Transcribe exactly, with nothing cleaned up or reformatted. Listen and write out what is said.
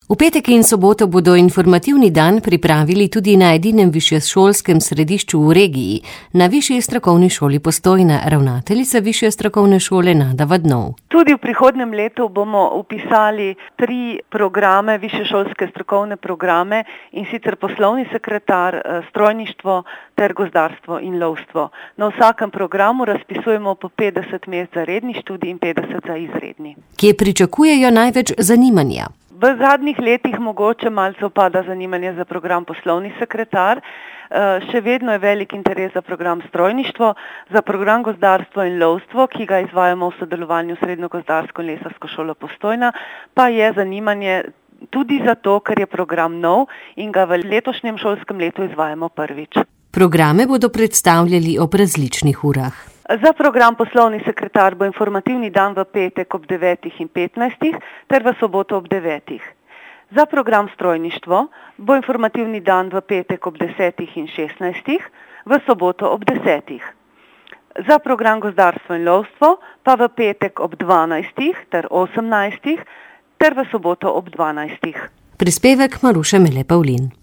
V petek in soboto bodo informativni dan pripravili tudi na edinem višješolskem središču v regiji, na Višji strokovni šoli Postojna, ravnateljica Višje strokovne šole Nada Vadnov. Tudi v prihodnjem letu bomo vpisali tri programe, višješolske strokovne programe, in sicer poslovni sekretar, strojništvo ter gozdarstvo in lovstvo. Na vsakem programu razpisujemo po petdeset mest za redni študij in petdeset za izredni. Kje pričakujejo največ zanimanja? V zadnjih letih mogoče malce upada zanimanje za program poslovni sekretar, še vedno je velik interes za program strojništvo, za program gozdarstvo in lovstvo, ki ga izvajamo v sodelovanju s Srednjo gozdarsko in lesarsko šolo Postojna, pa je zanimanje tudi zato, ker je program nov in ga v letošnjem šolskem letu izvajamo prvič. Programe bodo predstavljali ob različnih urah. Za program poslovni sekretar bo informativni dan v petek ob devetih in petnajstih ter v soboto ob devetih. Za program strojništvo bo informativni dan v petek ob desetih in šestnajstih, v soboto ob desetih. Za program gozdarstvo in lovstvo pa v petek ob dvanajstih ter osemnajstih ter v soboto ob dvanajstih. Prispevek Maruše Mele Pavlin.